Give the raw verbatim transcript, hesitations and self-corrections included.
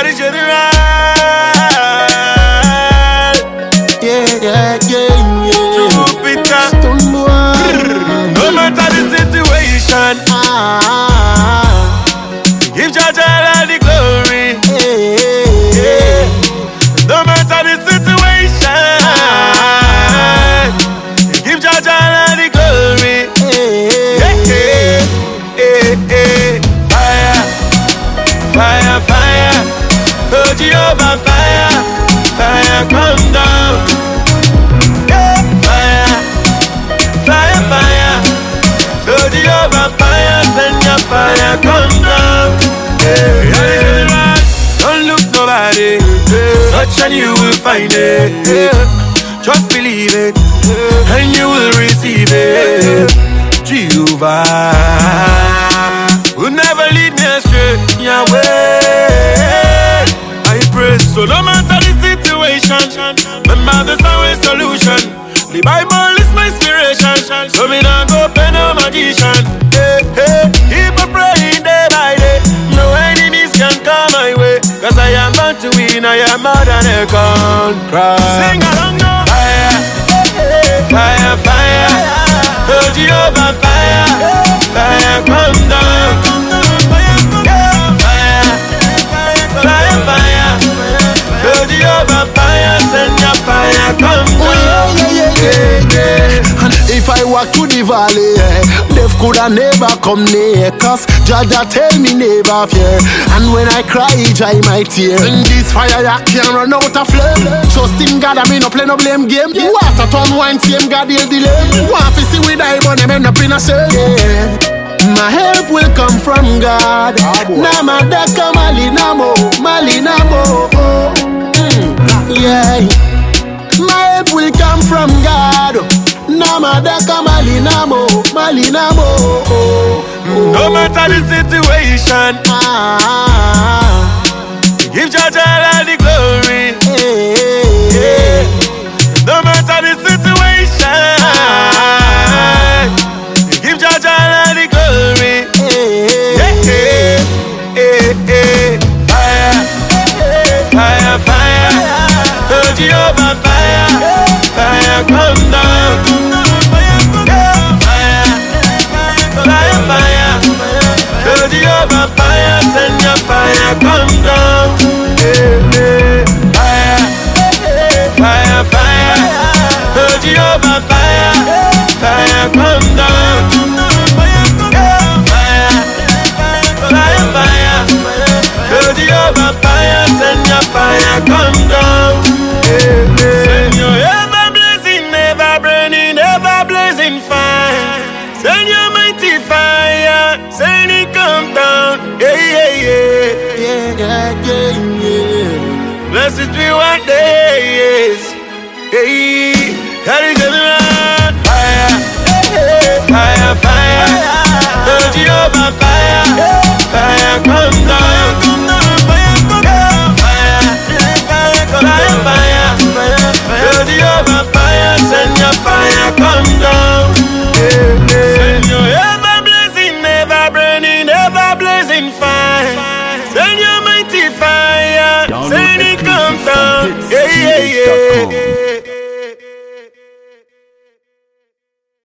the general. Yeah, yeah, yeah, yeah. Jupiter. No matter the situation, Ah, give Jah Jah all the glory. yeah. No matter the situation, give Jah Jah all the glory. Yeah, yeah, yeah, yeah. Fire, fire, fire. Oh Jehovah, fire, fire, come down. Yeah, fire, fire, fire. Oh Jehovah, fire, send your fire, come down. Yeah, yeah. Don't look nobody, such and you will find it. Just believe it, and you will receive it. Jehovah will never lead me astray. Yahweh, I pray. So no matter the situation, remember there's always solution. The Bible is my inspiration, so me not go pay no magician. Hey, hey, keep on praying day by day. No enemies can come my way, cause I am bound to win. I am more than a conqueror. Sing along now. Fire, fire, fire. Oh Jehovah, fire, fire, come down. Yeah, fire, fire, fire. Oh Jehovah, fire, send your fire, come down. Yeah, yeah, yeah. And if I walk through the valley, yeah, death coulda never come near, cause Jah Jah tell me never fear. And when I cry, Jah my tear. In this fire, I can't run out of flame. Trust in God, I mean no play no blame game. Yeah. Water turn wine, same God he'll delay. Want to see we die, but them end up in a shame. Yeah. My help will come from God. Namadeka malinamo, malinamo. Oh. Mm. Yeah. My help will come from God. Namadeka malinamo, malinamo. Oh. No matter the situation, Ah, give Jah Jah all the glory. yeah. No matter the situation, give Jah Jah all the glory. Yeah, yeah, yeah, yeah. Fire, fire, fire. Oh Jehovah, fire, fire, come down. Yeah, fire, fire, fire. Oh Jehovah, fire, send your fire, come down. Yeah, yeah. Fire, fire, fire. Oh Jehovah, fire, fire, come down. Yeah, fire, fire, fire. Oh Jehovah, fire, send your fire, come down. Yeah, yeah. Send your ever blazing, ever burning, ever blazing fire. Send your mighty fire, send it come down. Yeah, yeah, yeah. Yeah, yeah, yeah, yeah. Blessed be one day, yes. Hey, that is